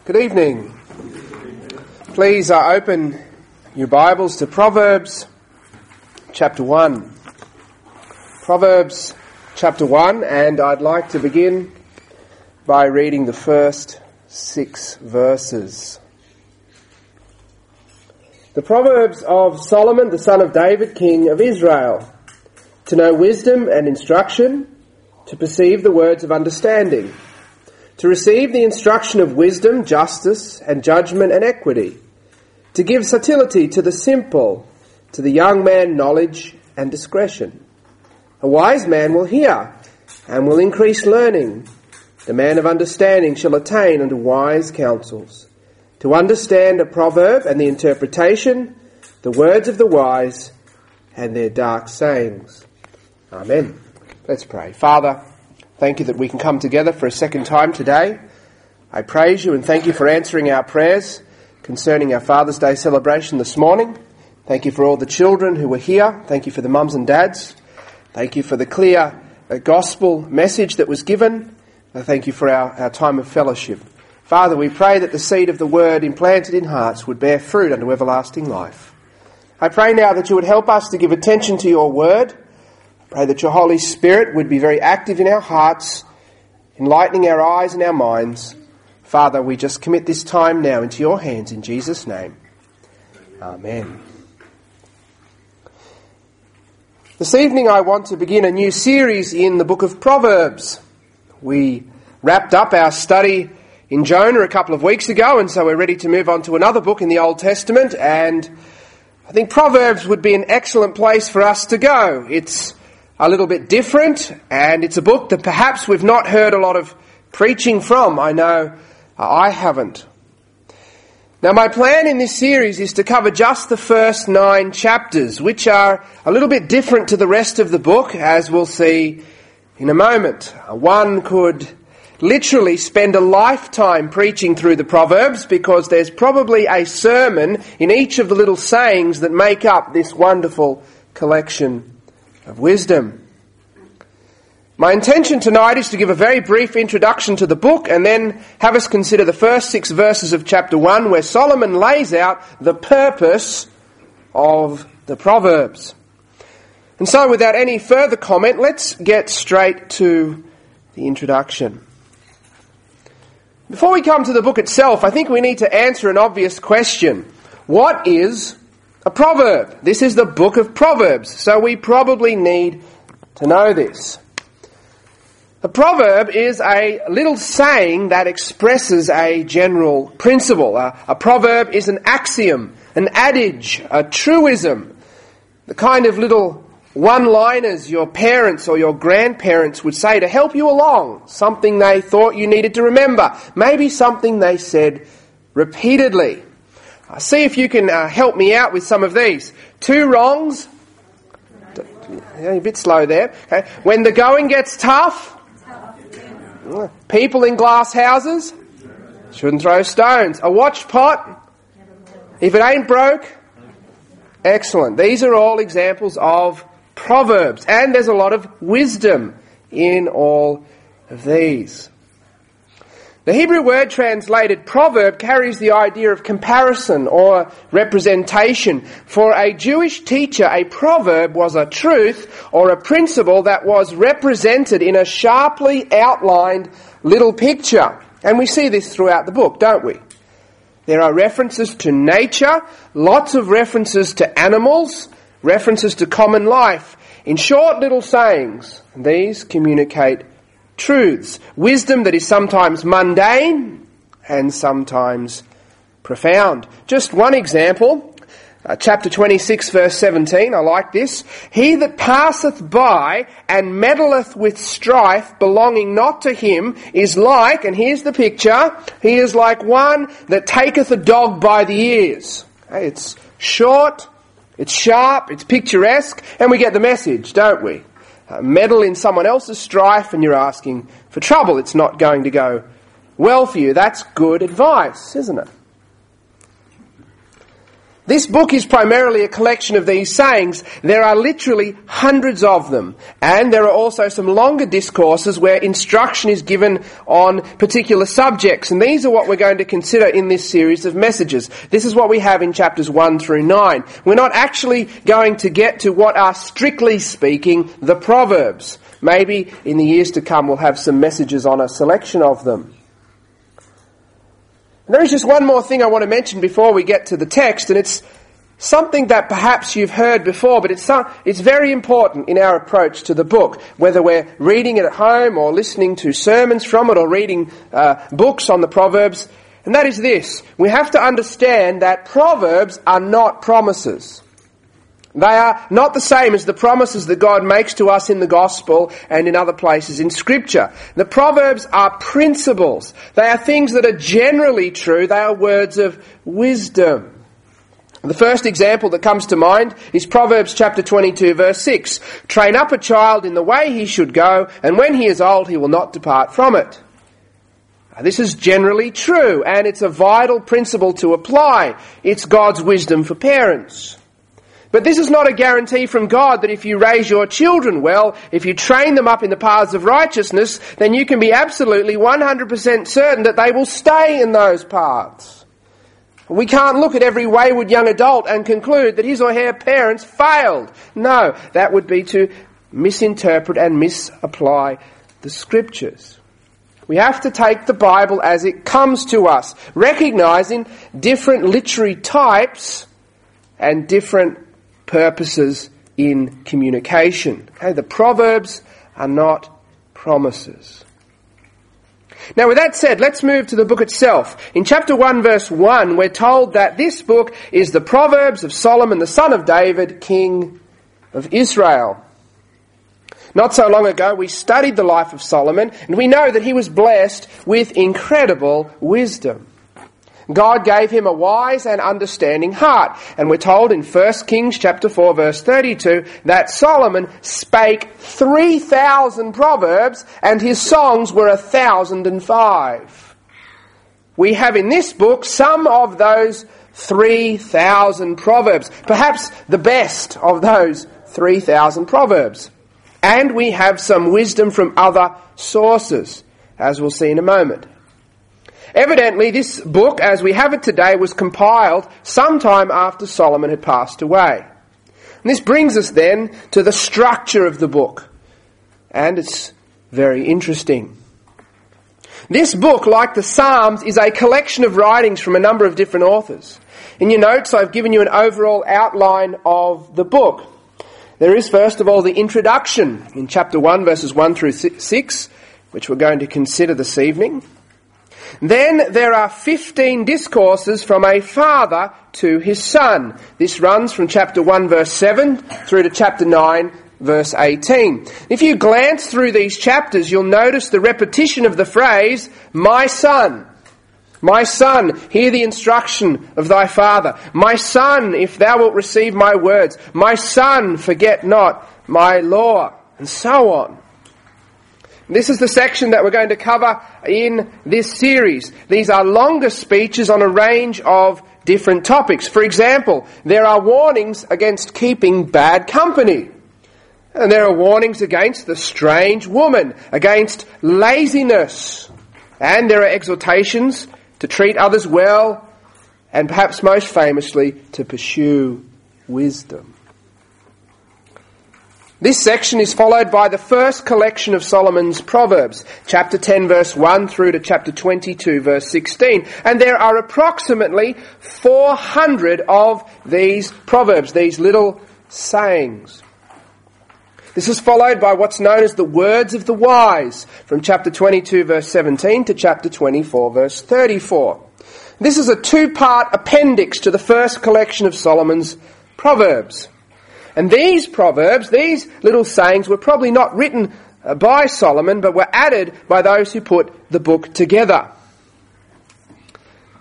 Good evening. Please open your Bibles to Proverbs chapter 1. Proverbs chapter 1, and I'd like to begin by reading the first 6 verses. The Proverbs of Solomon, the son of David, king of Israel, to know wisdom and instruction, to perceive the words of understanding, to receive the instruction of wisdom, justice, and judgment and equity, to give subtlety to the simple, to the young man knowledge and discretion. A wise man will hear and will increase learning. The man of understanding shall attain unto wise counsels. To understand a proverb and the interpretation, the words of the wise and their dark sayings. Amen. Let's pray. Father, thank you that we can come together for a second time today. I praise you and thank you for answering our prayers concerning our Father's Day celebration this morning. Thank you for all the children who were here. Thank you for the mums and dads. Thank you for the clear gospel message that was given. Thank you for our time of fellowship. Father, we pray that the seed of the word implanted in hearts would bear fruit unto everlasting life. I pray now that you would help us to give attention to your word. Pray that your Holy Spirit would be very active in our hearts, enlightening our eyes and our minds. Father, we just commit this time now into your hands in Jesus' name. Amen. This evening I want to begin a new series in the book of Proverbs. We wrapped up our study in Jonah a couple of weeks ago, and so we're ready to move on to another book in the Old Testament, and I think Proverbs would be an excellent place for us to go. It's a little bit different, and it's a book that perhaps we've not heard a lot of preaching from. I know I haven't. Now, my plan in this series is to cover just the first 9 chapters, which are a little bit different to the rest of the book, as we'll see in a moment. One could literally spend a lifetime preaching through the Proverbs, because there's probably a sermon in each of the little sayings that make up this wonderful collection of wisdom. My intention tonight is to give a very brief introduction to the book and then have us consider the first 6 verses of chapter 1, where Solomon lays out the purpose of the Proverbs. And so without any further comment, let's get straight to the introduction. Before we come to the book itself, I think we need to answer an obvious question. What is a proverb? This is the book of Proverbs, so we probably need to know this. A proverb is a little saying that expresses a general principle. A proverb is an axiom, an adage, a truism, the kind of little one-liners your parents or your grandparents would say to help you along, something they thought you needed to remember, maybe something they said repeatedly. See if you can help me out with some of these. 2 wrongs. You're a bit slow there. Okay. When the going gets tough. People in glass houses. Shouldn't throw stones. A watch pot. If it ain't broke. Excellent. These are all examples of proverbs. And there's a lot of wisdom in all of these. The Hebrew word translated proverb carries the idea of comparison or representation. For a Jewish teacher, a proverb was a truth or a principle that was represented in a sharply outlined little picture. And we see this throughout the book, don't we? There are references to nature, lots of references to animals, references to common life, in short little sayings. And these communicate truths, wisdom that is sometimes mundane and sometimes profound. Just one example, chapter 26 verse 17, I like this. He that passeth by and meddleth with strife belonging not to him is like, and here's the picture, he is like one that taketh a dog by the ears. Okay, it's short, it's sharp, it's picturesque, and we get the message, don't we? Meddle in someone else's strife and you're asking for trouble. It's not going to go well for you. That's good advice, isn't it? This book is primarily a collection of these sayings. There are literally hundreds of them. And there are also some longer discourses where instruction is given on particular subjects. And these are what we're going to consider in this series of messages. This is what we have in chapters 1 through 9. We're not actually going to get to what are, strictly speaking, the Proverbs. Maybe in the years to come we'll have some messages on a selection of them. There is just one more thing I want to mention before we get to the text, and it's something that perhaps you've heard before, but it's very important in our approach to the book, whether we're reading it at home or listening to sermons from it or reading books on the Proverbs, and that is this. We have to understand that Proverbs are not promises. They are not the same as the promises that God makes to us in the Gospel and in other places in Scripture. The Proverbs are principles. They are things that are generally true. They are words of wisdom. The first example that comes to mind is Proverbs chapter 22 verse 6. Train up a child in the way he should go, and when he is old he will not depart from it. Now, this is generally true, and it's a vital principle to apply. It's God's wisdom for parents. But this is not a guarantee from God that if you raise your children well, if you train them up in the paths of righteousness, then you can be absolutely 100% certain that they will stay in those paths. We can't look at every wayward young adult and conclude that his or her parents failed. No, that would be to misinterpret and misapply the Scriptures. We have to take the Bible as it comes to us, recognising different literary types and different purposes in communication. Okay, the Proverbs are not promises. Now with that said, let's move to the book itself. In chapter 1 verse 1, we're told that this book is the Proverbs of Solomon, the son of David, king of Israel. Not so long ago, we studied the life of Solomon, and we know that he was blessed with incredible wisdom. God gave him a wise and understanding heart. And we're told in 1 Kings chapter 4 verse 32 that Solomon spake 3,000 proverbs and his songs were 1,005. We have in this book some of those 3,000 proverbs, perhaps the best of those 3,000 proverbs. And we have some wisdom from other sources, as we'll see in a moment. Evidently, this book, as we have it today, was compiled sometime after Solomon had passed away. And this brings us then to the structure of the book. And it's very interesting. This book, like the Psalms, is a collection of writings from a number of different authors. In your notes, I've given you an overall outline of the book. There is, first of all, the introduction in chapter 1, verses 1 through 6, which we're going to consider this evening. Then there are 15 discourses from a father to his son. This runs from chapter 1 verse 7 through to chapter 9 verse 18. If you glance through these chapters, you'll notice the repetition of the phrase, my son, hear the instruction of thy father. My son, if thou wilt receive my words. My son, forget not my law. And so on. This is the section that we're going to cover in this series. These are longer speeches on a range of different topics. For example, there are warnings against keeping bad company. And there are warnings against the strange woman, against laziness. And there are exhortations to treat others well, and perhaps most famously, to pursue wisdom. This section is followed by the first collection of Solomon's Proverbs, chapter 10 verse 1 through to chapter 22 verse 16. And there are approximately 400 of these proverbs, these little sayings. This is followed by what's known as the words of the wise, from chapter 22 verse 17 to chapter 24 verse 34. This is a two-part appendix to the first collection of Solomon's Proverbs. And these proverbs, these little sayings, were probably not written by Solomon, but were added by those who put the book together.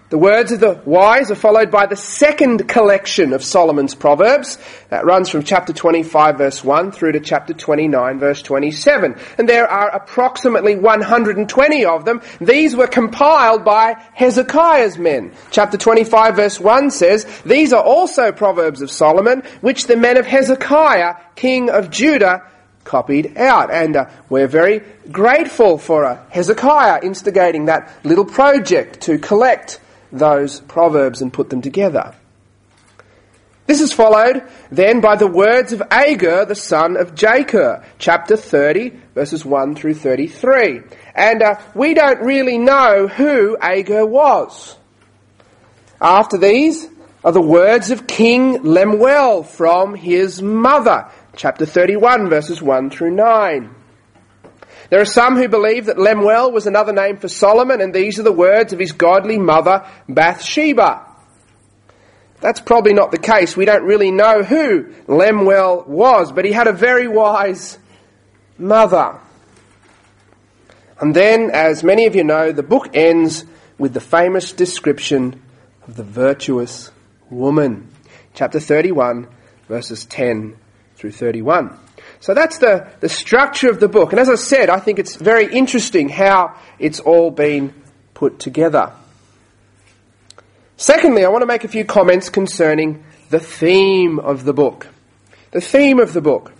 The words of the wise are followed by the second collection of Solomon's Proverbs. That runs from chapter 25 verse 1 through to chapter 29 verse 27. And there are approximately 120 of them. These were compiled by Hezekiah's men. Chapter 25 verse 1 says, "These are also Proverbs of Solomon, which the men of Hezekiah, king of Judah, copied out." And we're very grateful for Hezekiah instigating that little project to collect those proverbs and put them together. This is followed then by the words of Agur, the son of Jakeh, chapter 30, verses 1 through 33. And we don't really know who Agur was. After these are the words of King Lemuel from his mother, chapter 31, verses 1 through 9. There are some who believe that Lemuel was another name for Solomon, and these are the words of his godly mother, Bathsheba. That's probably not the case. We don't really know who Lemuel was, but he had a very wise mother. And then, as many of you know, the book ends with the famous description of the virtuous woman. Chapter 31, verses 10 through 31. So that's the structure of the book. And as I said, I think it's very interesting how it's all been put together. Secondly, I want to make a few comments concerning the theme of the book. The theme of the book.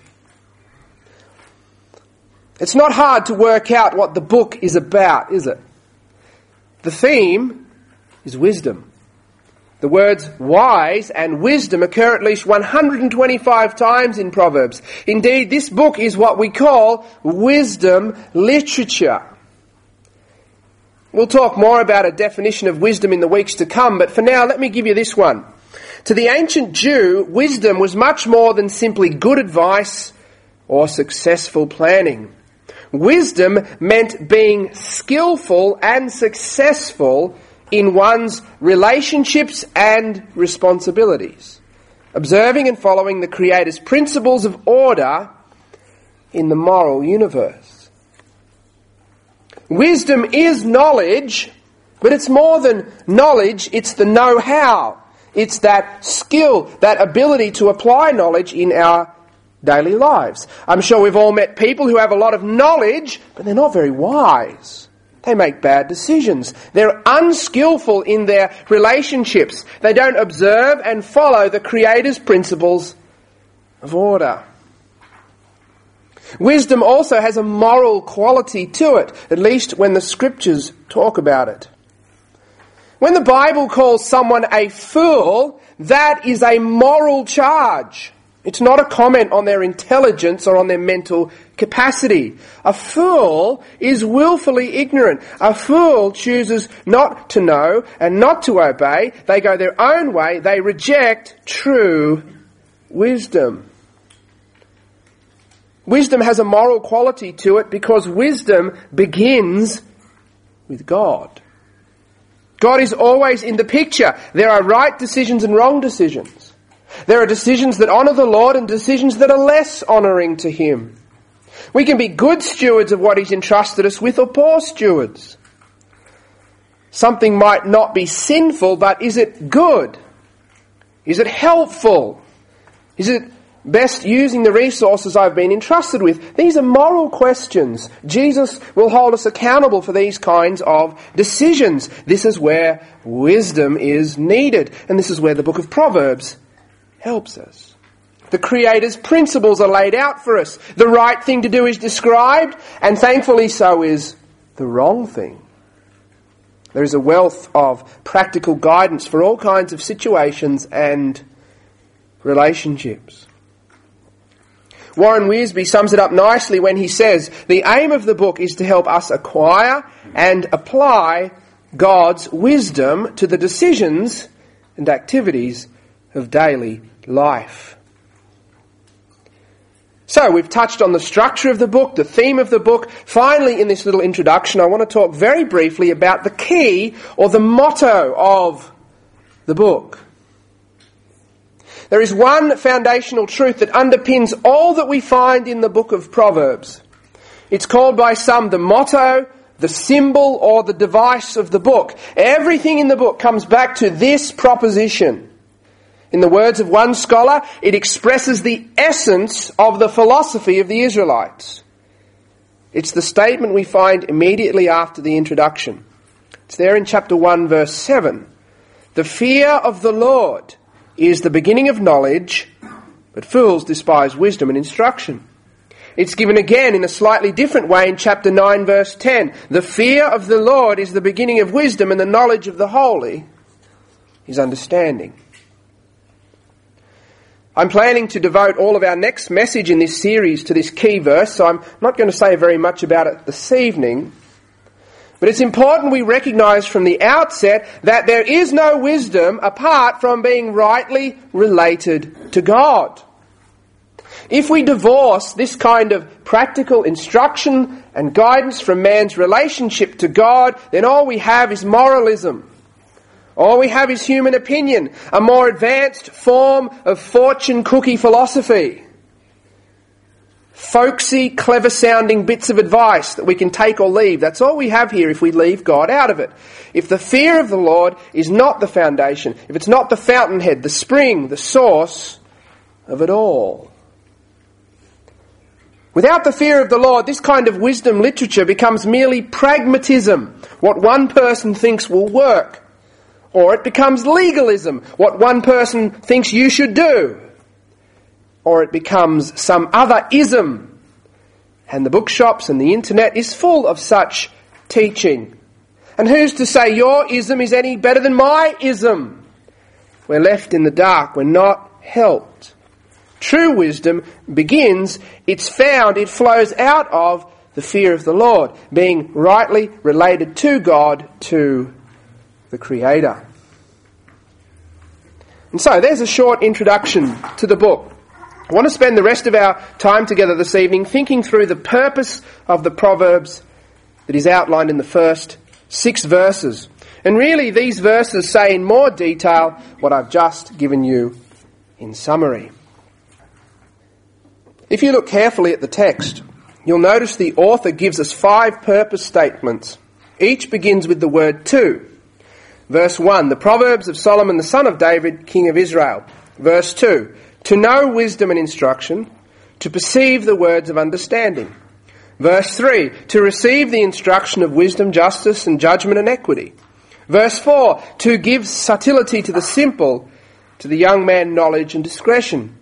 It's not hard to work out what the book is about, is it? The theme is wisdom. The words wise and wisdom occur at least 125 times in Proverbs. Indeed, this book is what we call wisdom literature. We'll talk more about a definition of wisdom in the weeks to come, but for now, let me give you this one. To the ancient Jew, wisdom was much more than simply good advice or successful planning. Wisdom meant being skillful and successful in one's relationships and responsibilities, observing and following the Creator's principles of order in the moral universe. Wisdom is knowledge, but it's more than knowledge, it's the know-how. It's that skill, that ability to apply knowledge in our daily lives. I'm sure we've all met people who have a lot of knowledge, but they're not very wise. They make bad decisions. They're unskillful in their relationships. They don't observe and follow the Creator's principles of order. Wisdom also has a moral quality to it, at least when the Scriptures talk about it. When the Bible calls someone a fool, that is a moral charge. It's not a comment on their intelligence or on their mental capacity. A fool is willfully ignorant. A fool chooses not to know and not to obey. They go their own way. They reject true wisdom. Wisdom has a moral quality to it because wisdom begins with God. God is always in the picture. There are right decisions and wrong decisions. There are decisions that honour the Lord and decisions that are less honouring to Him. We can be good stewards of what He's entrusted us with or poor stewards. Something might not be sinful, but is it good? Is it helpful? Is it best using the resources I've been entrusted with? These are moral questions. Jesus will hold us accountable for these kinds of decisions. This is where wisdom is needed. And this is where the book of Proverbs helps us. The Creator's principles are laid out for us. The right thing to do is described, and thankfully so is the wrong thing. There is a wealth of practical guidance for all kinds of situations and relationships. Warren Wiersbe sums it up nicely when he says, the aim of the book is to help us acquire and apply God's wisdom to the decisions and activities of daily life. So we've touched on the structure of the book, the theme of the book. Finally, in this little introduction, I want to talk very briefly about the key or the motto of the book. There is one foundational truth that underpins all that we find in the book of Proverbs. It's called by some the motto, the symbol or the device of the book. Everything in the book comes back to this proposition. In the words of one scholar, it expresses the essence of the philosophy of the Israelites. It's the statement we find immediately after the introduction. It's there in chapter 1, verse 7. The fear of the Lord is the beginning of knowledge, but fools despise wisdom and instruction. It's given again in a slightly different way in chapter 9, verse 10. The fear of the Lord is the beginning of wisdom, and the knowledge of the holy is understanding. I'm planning to devote all of our next message in this series to this key verse, so I'm not going to say very much about it this evening. But it's important we recognise from the outset that there is no wisdom apart from being rightly related to God. If we divorce this kind of practical instruction and guidance from man's relationship to God, then all we have is moralism. All we have is human opinion, a more advanced form of fortune cookie philosophy. Folksy, clever-sounding bits of advice that we can take or leave. That's all we have here if we leave God out of it. If the fear of the Lord is not the foundation, if it's not the fountainhead, the spring, the source of it all. Without the fear of the Lord, this kind of wisdom literature becomes merely pragmatism, what one person thinks will work. Or it becomes legalism, what one person thinks you should do. Or it becomes some other ism. And the bookshops and the internet is full of such teaching. And who's to say your ism is any better than my ism? We're left in the dark, we're not helped. True wisdom begins, it's found, it flows out of the fear of the Lord, being rightly related to God, to the Creator. And so there's a short introduction to the book. I want to spend the rest of our time together this evening thinking through the purpose of the Proverbs that is outlined in the first 6 verses. And really these verses say in more detail what I've just given you in summary. If you look carefully at the text, you'll notice the author gives us 5 purpose statements. Each begins with the word to. Verse 1, the Proverbs of Solomon the son of David, king of Israel. Verse 2, to know wisdom and instruction, to perceive the words of understanding. Verse 3, to receive the instruction of wisdom, justice, and judgment and equity. Verse 4, to give subtlety to the simple, to the young man knowledge and discretion.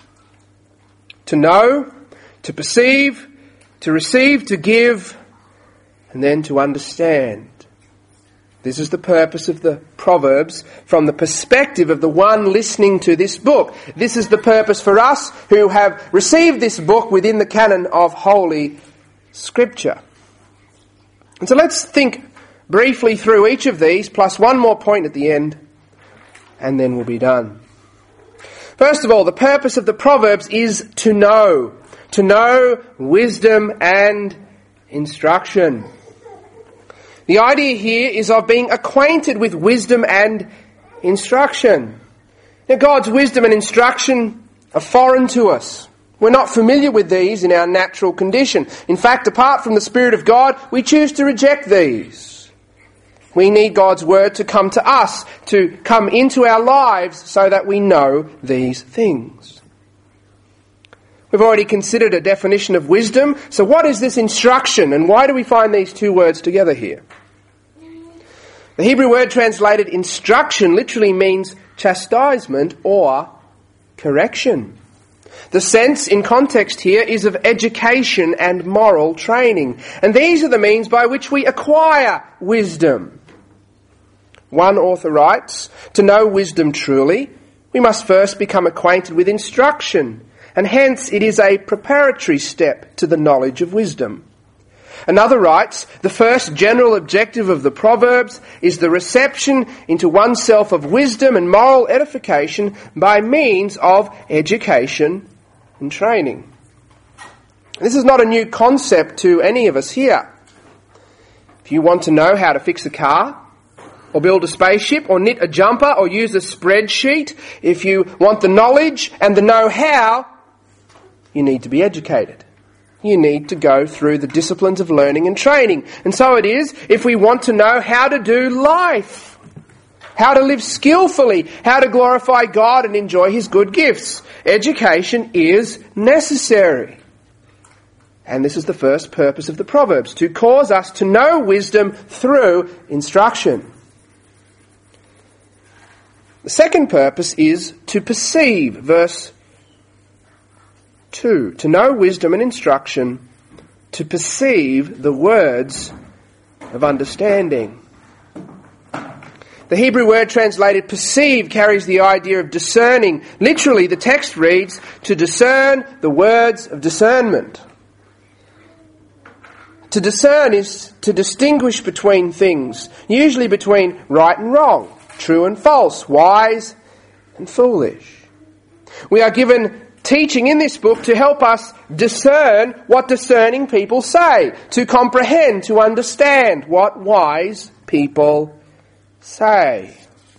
To know, to perceive, to receive, to give, and then to understand. This is the purpose of the Proverbs from the perspective of the one listening to this book. This is the purpose for us who have received this book within the canon of Holy Scripture. And so let's think briefly through each of these, plus one more point at the end, and then we'll be done. First of all, the purpose of the Proverbs is to know wisdom and instruction. The idea here is of being acquainted with wisdom and instruction. Now, God's wisdom and instruction are foreign to us. We're not familiar with these in our natural condition. In fact, apart from the Spirit of God, we choose to reject these. We need God's Word to come to us, to come into our lives so that we know these things. We've already considered a definition of wisdom. So what is this instruction, and why do we find these 2 words together here? The Hebrew word translated instruction literally means chastisement or correction. The sense in context here is of education and moral training. And these are the means by which we acquire wisdom. One author writes, to know wisdom truly, we must first become acquainted with instruction. And hence it is a preparatory step to the knowledge of wisdom. Another writes, the first general objective of the Proverbs is the reception into oneself of wisdom and moral edification by means of education and training. This is not a new concept to any of us here. If you want to know how to fix a car, or build a spaceship, or knit a jumper, or use a spreadsheet, if you want the knowledge and the know-how, you need to be educated. you need to go through the disciplines of learning and training. And so it is if we want to know how to do life, how to live skillfully, how to glorify God and enjoy His good gifts. Education is necessary. And this is the first purpose of the Proverbs, to cause us to know wisdom through instruction. The second purpose is to perceive, verse 2. To know wisdom and instruction, to perceive the words of understanding. The Hebrew word translated perceive carries the idea of discerning. Literally, the text reads, to discern the words of discernment. To discern is to distinguish between things, usually between right and wrong, true and false, wise and foolish. We are given teaching in this book to help us discern what discerning people say, to comprehend, to understand what wise people say.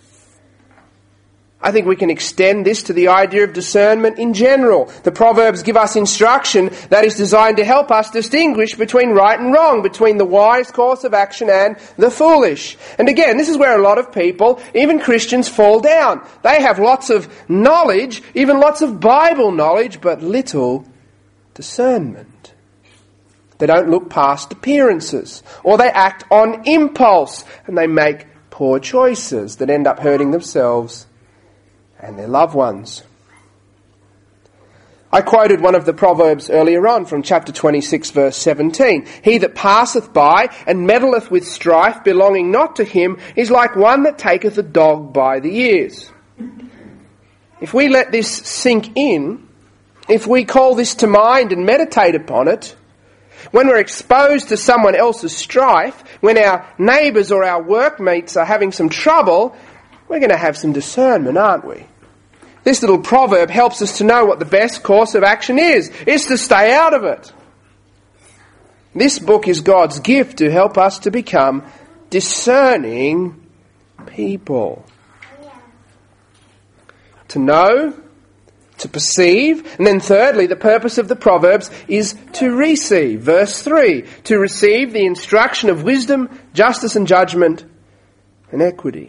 I think we can extend this to the idea of discernment in general. The Proverbs give us instruction that is designed to help us distinguish between right and wrong, between the wise course of action and the foolish. And again, this is where a lot of people, even Christians, fall down. They have lots of knowledge, even lots of Bible knowledge, but little discernment. They don't look past appearances, or they act on impulse, and they make poor choices that end up hurting themselves and their loved ones. I quoted one of the Proverbs earlier on from chapter 26, verse 17. He that passeth by and meddleth with strife belonging not to him is like one that taketh a dog by the ears. If we let this sink in, if we call this to mind and meditate upon it, when we're exposed to someone else's strife, when our neighbours or our workmates are having some trouble, we're going to have some discernment, aren't we? This little proverb helps us to know what the best course of action is. It's to stay out of it. This book is God's gift to help us to become discerning people. To know, to perceive, and then thirdly, the purpose of the Proverbs is to receive. Verse 3, to receive the instruction of wisdom, justice and judgment and equity.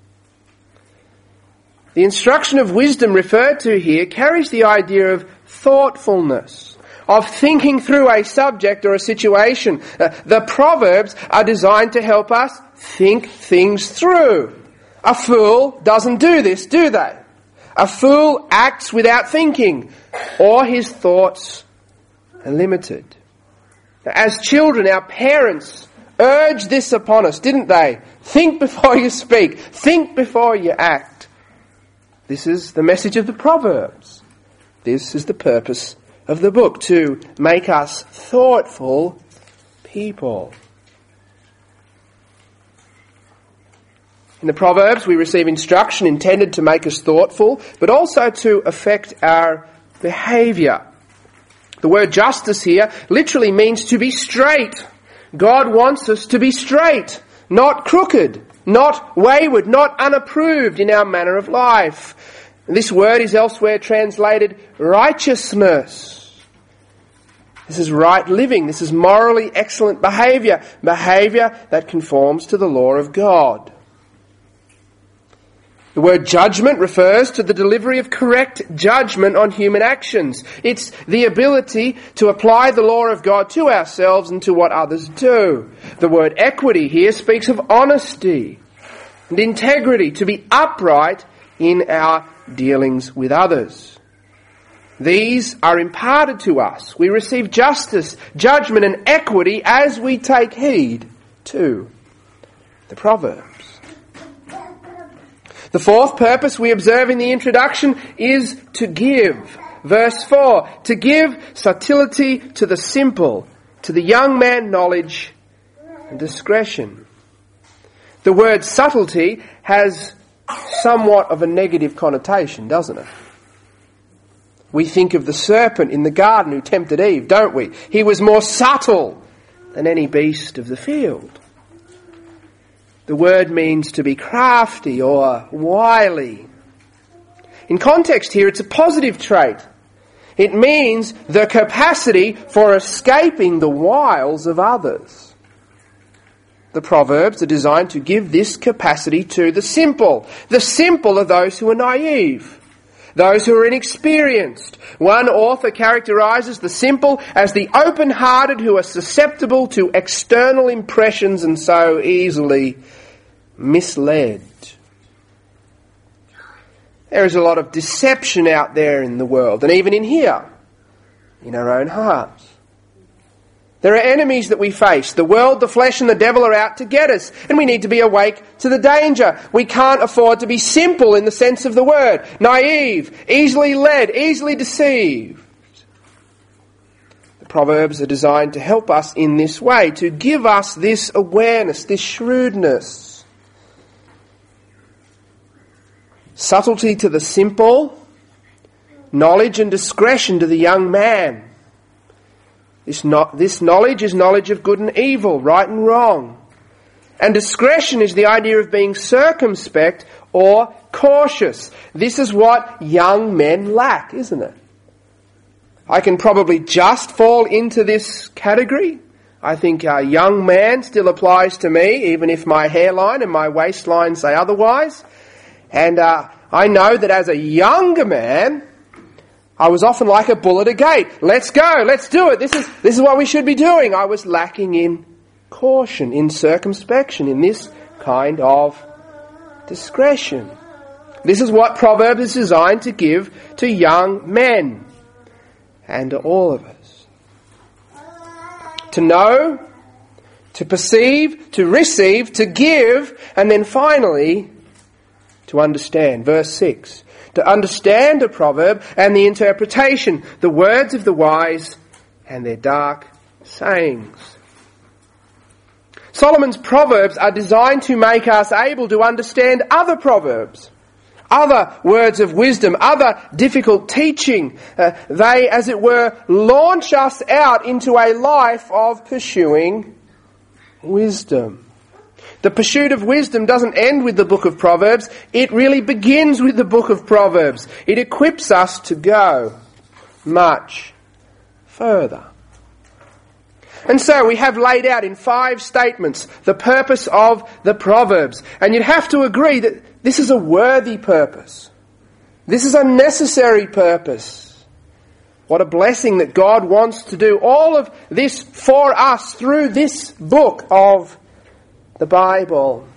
The instruction of wisdom referred to here carries the idea of thoughtfulness, of thinking through a subject or a situation. The Proverbs are designed to help us think things through. A fool doesn't do this, do they? A fool acts without thinking, or his thoughts are limited. As children, our parents urged this upon us, didn't they? Think before you speak. Think before you act. This is the message of the Proverbs. This is the purpose of the book, to make us thoughtful people. In the Proverbs, we receive instruction intended to make us thoughtful, but also to affect our behaviour. The word justice here literally means to be straight. God wants us to be straight, not crooked, not wayward, not unapproved in our manner of life. This word is elsewhere translated righteousness. This is right living. This is morally excellent behaviour, behaviour that conforms to the law of God. The word judgment refers to the delivery of correct judgment on human actions. It's the ability to apply the law of God to ourselves and to what others do. The word equity here speaks of honesty and integrity, to be upright in our dealings with others. These are imparted to us. We receive justice, judgment and equity as we take heed to the Proverbs. The fourth purpose we observe in the introduction is to give. Verse 4, to give subtlety to the simple, to the young man knowledge and discretion. The word subtlety has somewhat of a negative connotation, doesn't it? We think of the serpent in the garden who tempted Eve, don't we? He was more subtle than any beast of the field. The word means to be crafty or wily. In context here, it's a positive trait. It means the capacity for escaping the wiles of others. The Proverbs are designed to give this capacity to the simple. The simple are those who are naive, those who are inexperienced. One author characterises the simple as the open-hearted who are susceptible to external impressions and so easily misled. There is a lot of deception out there in the world, and even in here, in our own hearts. There are enemies that we face. The world, the flesh and the devil are out to get us, and we need to be awake to the danger. We can't afford to be simple in the sense of the word, naive, easily led, easily deceived. The Proverbs are designed to help us in this way, to give us this awareness, this shrewdness. Subtlety to the simple, knowledge and discretion to the young man. This knowledge is knowledge of good and evil, right and wrong. And discretion is the idea of being circumspect or cautious. This is what young men lack, isn't it? I can probably just fall into this category. I think young man still applies to me, even if my hairline and my waistline say otherwise. And I know that as a younger man, I was often like a bull at a gate. Let's go, let's do it. This is what we should be doing. I was lacking in caution, in circumspection, in this kind of discretion. This is what Proverbs is designed to give to young men and to all of us. To know, to perceive, to receive, to give, and then finally, to understand. Verse 6. To understand a proverb and the interpretation, the words of the wise and their dark sayings. Solomon's proverbs are designed to make us able to understand other proverbs, other words of wisdom, other difficult teaching. They, as it were, launch us out into a life of pursuing wisdom. The pursuit of wisdom doesn't end with the book of Proverbs. It really begins with the book of Proverbs. It equips us to go much further. And so we have laid out in 5 statements the purpose of the Proverbs. And you'd have to agree that this is a worthy purpose. This is a necessary purpose. What a blessing that God wants to do all of this for us through this book of the Bible.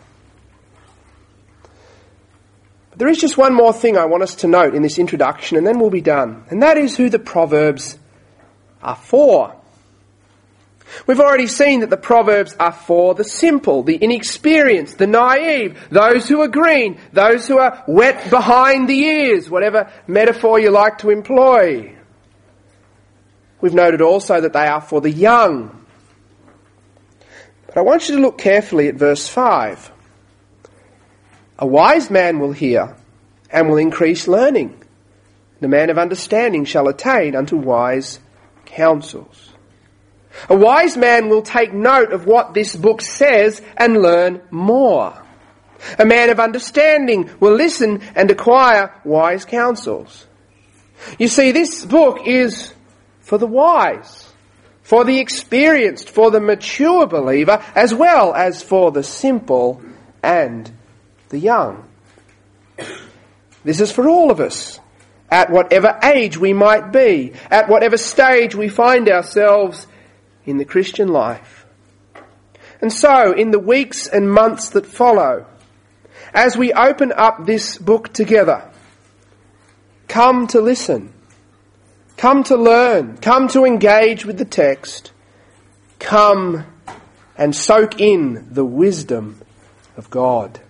But there is just one more thing I want us to note in this introduction, and then we'll be done. And that is who the Proverbs are for. We've already seen that the Proverbs are for the simple, the inexperienced, the naive, those who are green, those who are wet behind the ears, whatever metaphor you like to employ. We've noted also that they are for the young. But I want you to look carefully at verse 5. A wise man will hear and will increase learning. The man of understanding shall attain unto wise counsels. A wise man will take note of what this book says and learn more. A man of understanding will listen and acquire wise counsels. You see, this book is for the wise, for the experienced, for the mature believer, as well as for the simple and the young. This is for all of us, at whatever age we might be, at whatever stage we find ourselves in the Christian life. And so, in the weeks and months that follow, as we open up this book together, come to listen. Come to learn. Come to engage with the text. Come and soak in the wisdom of God.